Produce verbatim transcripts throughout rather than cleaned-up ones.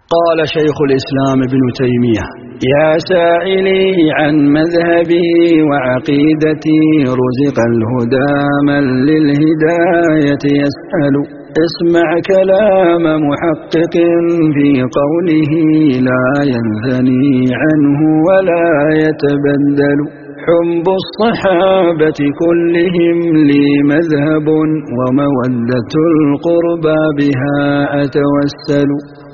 قال شيخ الإسلام ابن تيمية: يا سائلي عن مذهبي وعقيدتي، رزق الهدى من للهداية يسأل. اسمع كلام محقق في قوله، لا ينثني عنه ولا يتبدل. حب الصحابة كلهم لي مذهب، ومودة القربى بها أتوسل.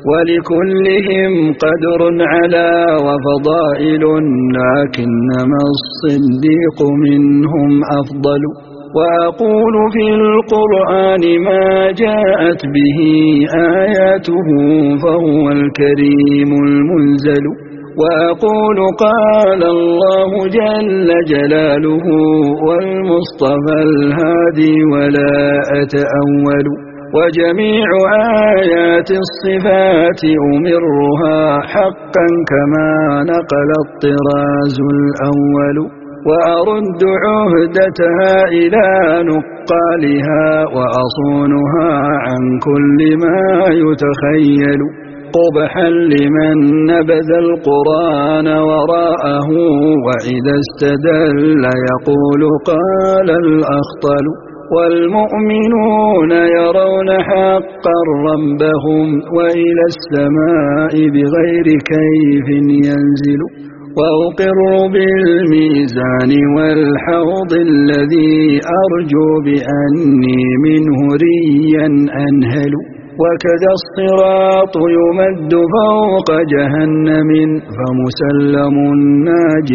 ولكلهم قدر على وفضائل، لكنما الصديق منهم أفضل. وأقول في القرآن ما جاءت به آياته، فهو الكريم المنزل. وأقول قال الله جل جلاله، والمصطفى الهادي ولا أتأول. وجميع آيات الصفات أمرها حقا كما نقل الطراز الأول. وأرد عهدتها إلى نقالها، وأصونها عن كل ما يتخيل. قبحا لمن نبذ القرآن وراءه، وإذا استدل يقول قال الأخطل. والمؤمنون يرون حقا ربهم، وإلى السماء بغير كيف ينزل. وأقر بالميزان والحوض الذي أرجو بأني منه ريا أنهل. وكذا الصراط يمد فوق جهنم، فمسلم ناج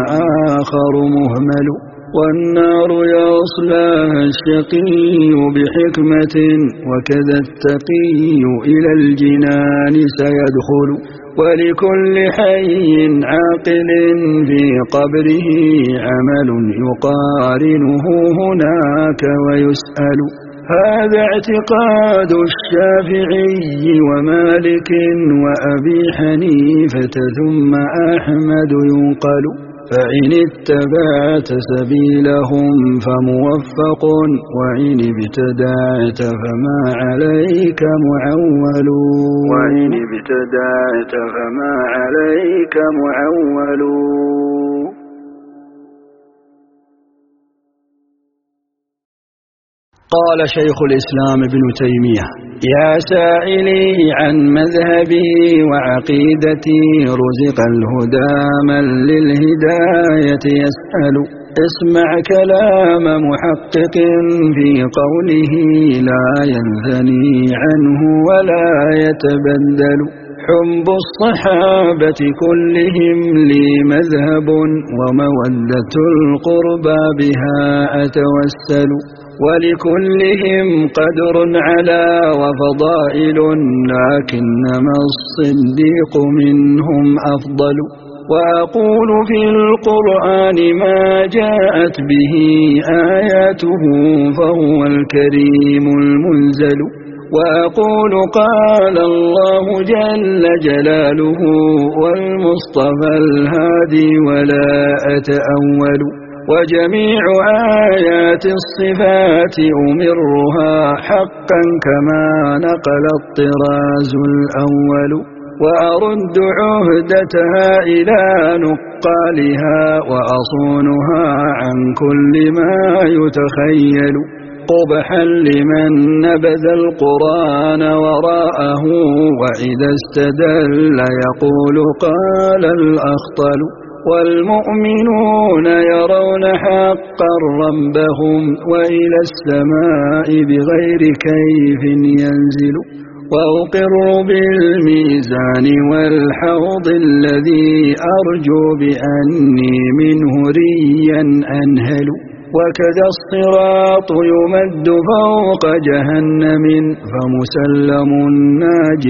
وآخر مهمل. والنار يصلاها الشقي بحكمة، وكذا التقي إلى الجنان سيدخل. ولكل حي عاقل في قبره عمل يقارنه هناك ويسأل. هذا اعتقاد الشافعي ومالك وأبي حنيفة، ثم أحمد ينقل. فإن اتبعت سبيلهم فموفق، وإن ابتدعت فما عليك معول. وإن ابتدعت فما عليك معول. قال شيخ الإسلام ابن تيمية: يا سائلي عن مذهبي وعقيدتي، رزق الهدى من للهداية يسأل. اسمع كلام محقق في قوله، لا ينثني عنه ولا يتبدل. حب الصحابة كلهم لي مذهب، ومودة القربى بها أتوسل. ولكلهم قدر على وفضائل، لكنما الصديق منهم أفضل. وأقول في القرآن ما جاءت به آياته، فهو الكريم المنزل. وأقول قال الله جل جلاله، والمصطفى الهادي ولا أتأول. وجميع آيات الصفات أمرها حقا كما نقل الطراز الأول. وأرد عهدتها إلى نقالها، وأصونها عن كل ما يتخيل. قبحا لمن نبذ القرآن وراءه، وإذا استدل يقول قال الأخطل. والمؤمنون يرون حقا ربهم، وإلى السماء بغير كيف ينزل. وأقر بالميزان والحوض الذي أرجو بأني منه ريا أنهل. وكذا الصراط يمد فوق جهنم، فمسلم ناج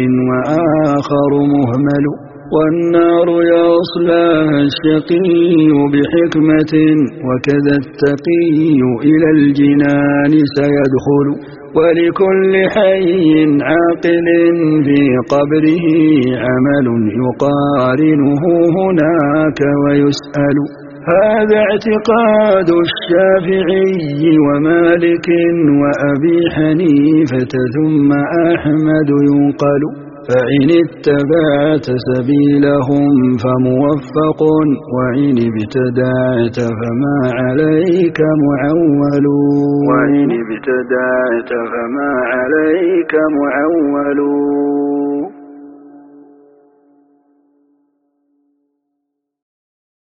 وآخر مهمل. والنار يصلاها الشقي بحكمة، وكذا التقي إلى الجنان سيدخل. ولكل حي عاقل في قبره عمل يقارنه هناك ويسأل. هذا اعتقاد الشافعي ومالك وأبي حنيفة، ثم أحمد ينقل. فإن اتبعت سبيلهم فموفق وإن ابتدعت فما عليك معول وإن ابتدعت فما عليك معول